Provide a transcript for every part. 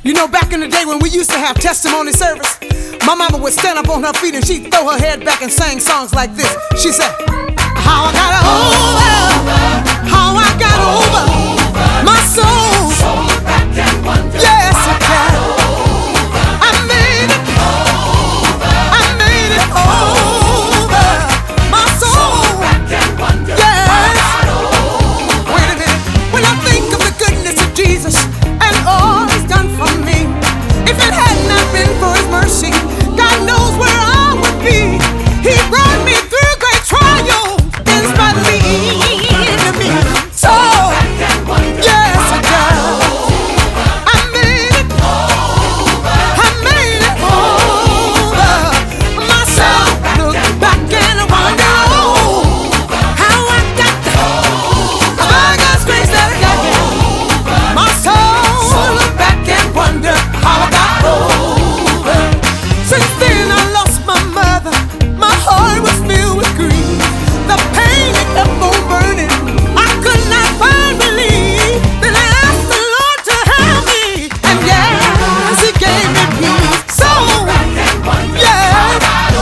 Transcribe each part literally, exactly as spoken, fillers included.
You know, back in the day when we used to have testimony service, my mama would stand up on her feet and she'd throw her head back and sing songs like this. She said, how I got over, how I got over my soul. Yes, I can. I made it, I made it over my soul. Yes. Wait a minute. When I think of the goodness of Jesus and all He's done for me, if it had not been for His mercy, God knows where I would be. He brought me through great trials in spite of the enemy. So, yes, I can. I made it. I made it over myself. Look back and I wonder, oh, how I got there. I got space that I got here. My soul, look back and wonder how I got over. Since then I lost my mother. My heart was filled with grief. The pain it kept on burning. I could not find relief. Then I asked the Lord to help me, and yes, He gave me peace. So, yes,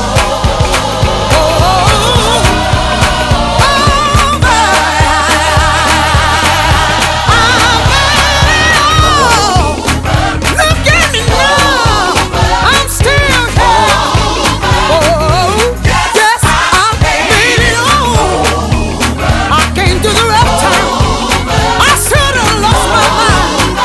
look at me now. I'm still here. Oh, yes, I made it over. I came through the rough time. I should have lost my mind.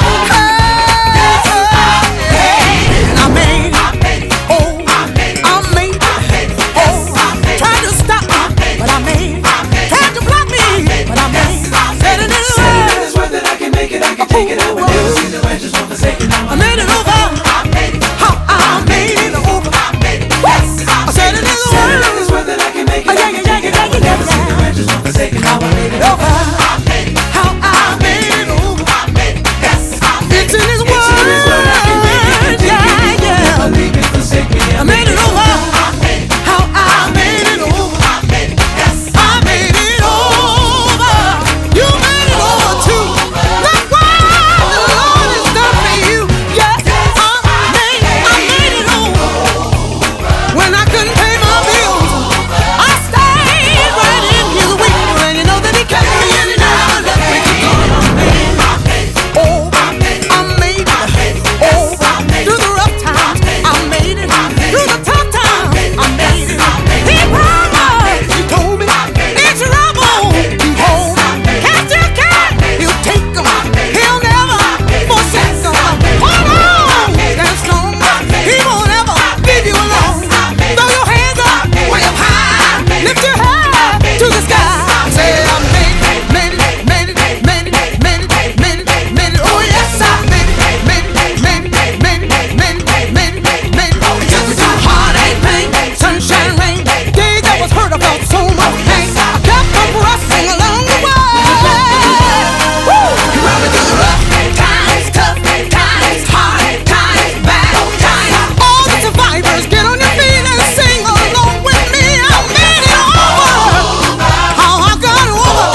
Hey, and I made it. Oh, I made it. Oh, tried to stop me, but I made it. Tried to block me, but I made it. Said it is It's worth it, I can make it, I can take it. I would never see the righteous one forsaken. I made it over. How I made it over. I said it is It's worth it, I can make it, I can take it. I would never see the righteous one forsaken. How I made it over. How I made it over. It's in His word. Yeah, yeah. believe it, forsake me. I made it over. How I made it over. I made it over. You made it over too. Look what the Lord has done for you. Yes, I made, I made it over. When I couldn't pay my bills, I stayed right in His will, and you know that He kept me in and out. Let me keep going. I made it over. I made it over. Through the rough times, I made it. Through the tough times, I made it. He promised, He told me, in trouble, behold, cast your care, He'll take 'em. He'll never forsake 'em. Hold on, stand strong. He won't ever leave you alone. Throw your hands up, way up high. Lift your head to the sky. Say, I made it, made it, made it, made it, made it, made it, made it. Oh yes, I made it, made it, made it, made it, made it, made it, made it. Oh, it took me through heartache, pain, sunshine, rain. Days I was hurt, I felt so much pain. I kept on pressing along the way. Woo! You brought me through the rough times, tough times, hard times, bad times. All the survivors, get on your feet and sing along with me. I made it over. How I got over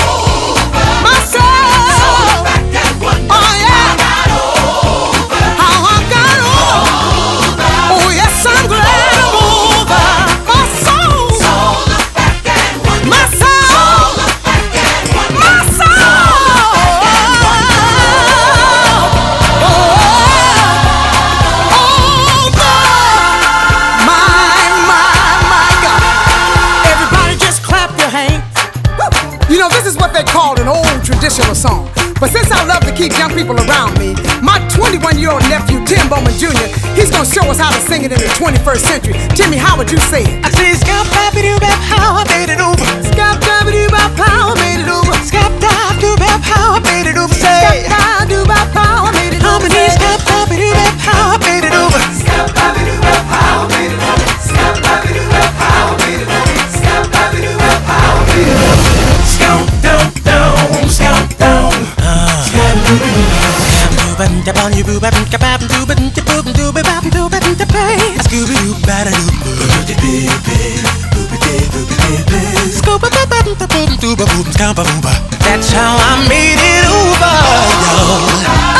myself. Oh yeah. How I got over. Oh yes, I'm glad I'm over. My soul. My soul. My soul. My, my, my God. Everybody just clap your hands. You know, this is what they call an old traditional song. But since I love to keep young people around me, my twenty-one-year-old nephew, Tim Bowman Junior, he's gonna show us how to sing it in the twenty-first century. Timmy, how would you say it? I say scap bap doo bap, how I made it over. Scap dab doo bop, how I made it over. Scap dap doo bap, how I made it over. Say, Scap dab doo bop, how I made it how over. many scap bap doo bap, how I made it over. Scap babidoo rap, how I made it over. Scap babidoo rap, how I made it over. Scap babidoo rap, how I made it over. Scout down, down, scout down. Scap babidoo rap. Scooby doo bap doo bap doo bap doo bap doo bap doo bap doo bap. Scooby doo bap doo. Scooby doo bap doo bap doo bap. That's how I made it over, yo.